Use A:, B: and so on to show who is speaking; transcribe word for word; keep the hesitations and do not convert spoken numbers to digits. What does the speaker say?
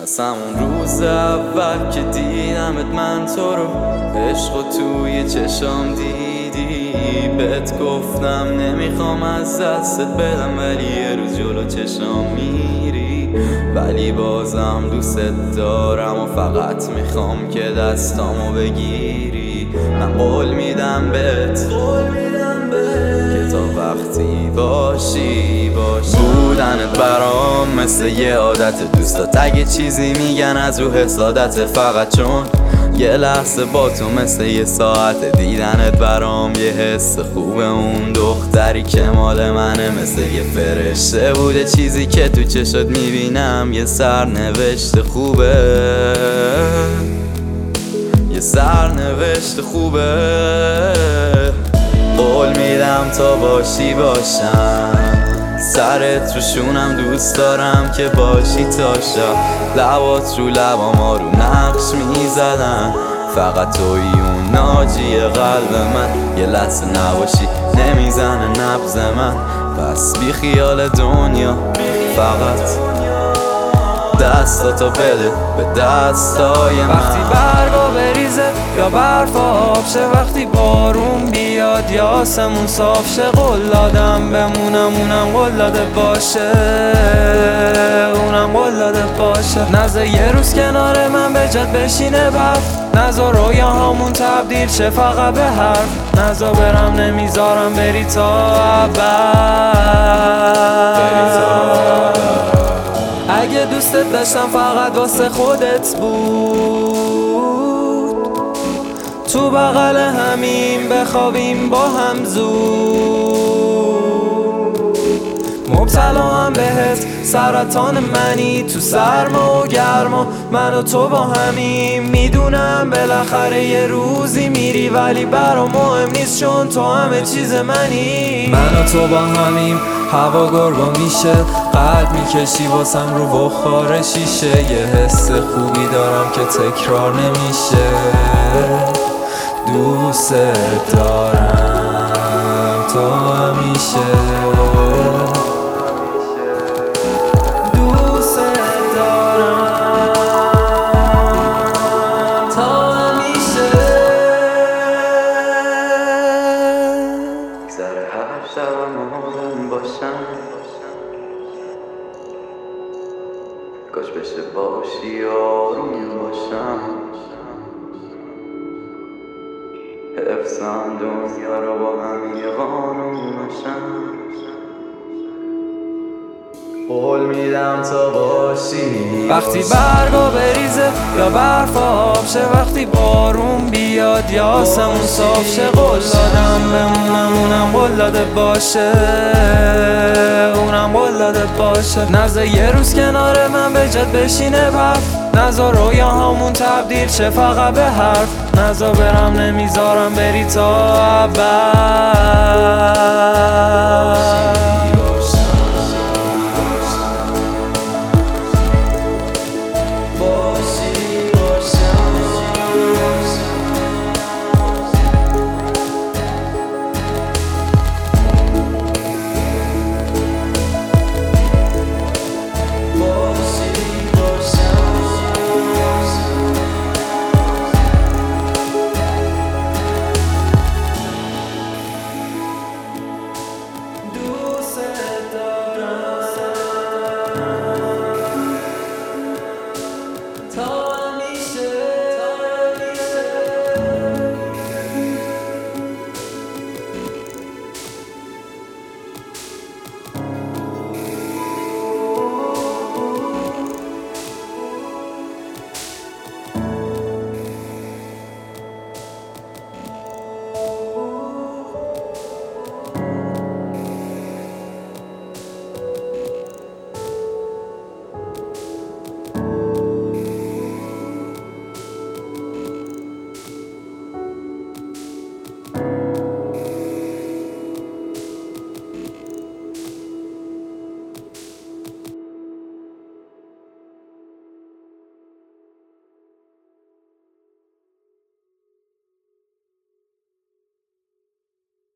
A: از همون روز اول که دیدمت من تو رو عشق و توی چشام دیدی، بهت گفتم نمیخوام از دستت بدم، ولی یه روز جلو چشام میری. ولی بازم دوست دارم و فقط میخوام که دستامو بگیری. من قول میدم بهت که تا وقتی باشی باشی. بودنت برام مثل یه عادت، دوستات اگه چیزی میگن از رو حسادت، فقط چون یه لحظه با تو مثل یه ساعت. دیدنت برام یه حس خوبه، اون دختری که مال منه مثل یه فرشته بوده. چیزی که تو چشات میبینم یه سرنوشت خوبه، یه سرنوشت خوبه. قول میدم تا باشی باشم، سرت رو شونم، دوست دارم که باشی تا شب. لبات رو لبام آروم نقش میزدن، فقط توی اون ناجی قلب من. یه لحظه نباشی نمیزنه نبض من، پس بی خیال دنیا، فقط دستاتو بده به دستای من.
B: وقتی برگا بریزه یا برف آب شه، وقتی بارون بیاد یا آسمون صاف شه، قول دادم بمونم اونم قول داده باشه، اونم قول داده باشه. نذار یه روز کنار من به جد بشینه برف، نذار رویاهامون تبدیل شه فقط به حرف، نذار برم نمیذارم بری تا ابد. اگه دوستت داشتم فقط واسه خودت بود، تو بغل همیم بخوابیم با هم زود. مبتلا هم بهت سرطان منی، تو سرما و گرما من و تو با همیم. میدونم بالاخره یه روزی میری، ولی برام مهم نیست چون تو همه چیز منی. من و تو با همیم، هوا گرگا میشه، قلب میکشی واسم رو بخار شیشه. یه حس خوبی دارم که تکرار نمیشه، دوست دارم تا همیشه.
A: شبم آدم باشم، کاش بشه باشی آروم باشم، حفظم دنیا رو با هم یه قانون باشم. قول میدم تا باشی
B: وقتی برگا بریزه یا برف آب شه، وقتی بارون بیاد یا آسمون صاف شه، قول دادم بمونم اونم قول داده باشه، اونم قول داده باشه. نذار یه روز کنار من به جد بشینه برف، نذار رویاهامون تبدیل شه فقط به حرف، نذار برم نمیذارم بری تا ابد.